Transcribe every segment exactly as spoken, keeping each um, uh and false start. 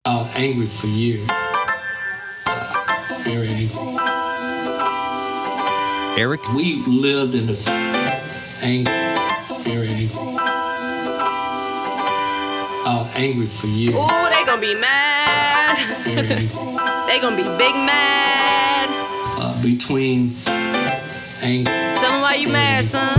I was angry for years. Uh, very angry. Eric? We lived in the anger, very angry. I was angry for years. Ooh, they gon' be mad. Very angry. They gon' be big mad. Uh, between anger. Tell them why you mad, son.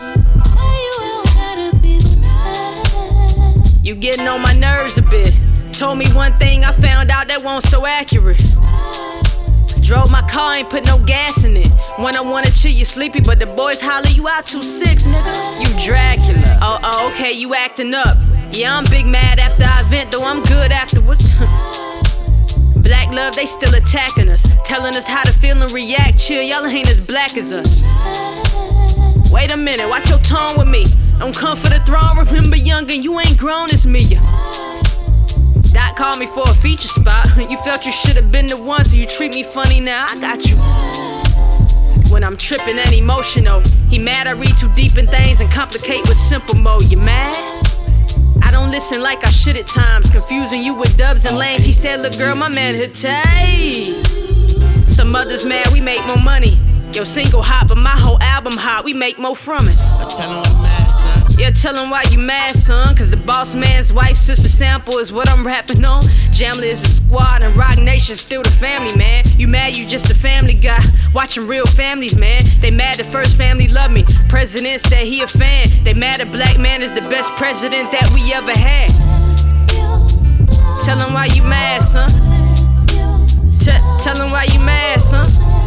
You getting on my nerves a bit. Told me one thing, I found out that wasn't so accurate. Drove my car, ain't put no gas in it. When I wanna chill, you sleepy, but the boys holler you out two six, nigga. You Dracula. Oh, oh, okay, you acting up. Yeah, I'm big mad after I vent, though I'm good afterwards. Black love, they still attacking us, telling us how to feel and react. Chill, y'all ain't as black as us. Wait a minute, watch your tone with me. Don't come for the throne, remember young and you ain't grown as me. Doc called me for a feature spot. You felt you should've been the one, so you treat me funny now, I got you. When I'm tripping and emotional, he mad I read too deep in things and complicate with simple mode. You mad? I don't listen like I should at times, confusing you with dubs and lames. He said, look girl, my man hit tay. Some others mad, we make more money. Yo, single hot, but my whole album hot, we make more from it. I tell him I'm mad, son. Yeah, tell him why you mad, son. Cause the boss man's wife, sister sample is what I'm rapping on. Jamla is a squad and Rock Nation still the family, man. You mad you just a family guy, watching real families, man. They mad the first family love me. President said he a fan. They mad a black man is the best president that we ever had. Tell him why you mad, son. T- tell him why you mad, son.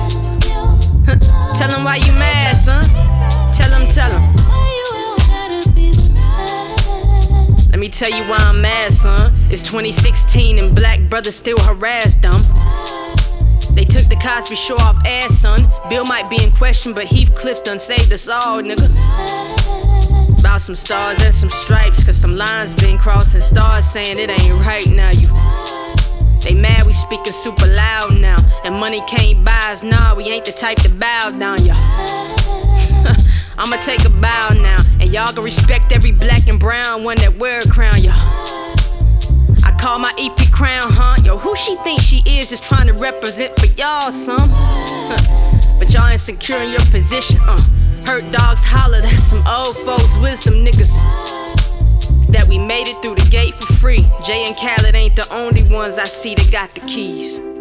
Tell him why you mad, son. Tell him, tell him. Let me tell you why I'm mad, son. It's twenty sixteen and black brothers still harass them. They took the Cosby Show off air, son. Bill might be in question, but Heathcliff done saved us all, nigga. About some stars and some stripes, cause some lines been crossed and stars saying it ain't right now. You They mad we speaking super loud now, and money can't buy us, nah, we ain't the type to bow down, ya. I'ma take a bow now, and y'all gon' respect every black and brown one that wear a crown, ya. I call my E P crown, huh? Yo, who she think she is just trying to represent for y'all, son? But y'all insecure in your position, uh. Hurt dogs holler, that's some old folks' wisdom, niggas. That we made it through the gate for free. Jay and Khaled ain't the only ones I see that got the keys.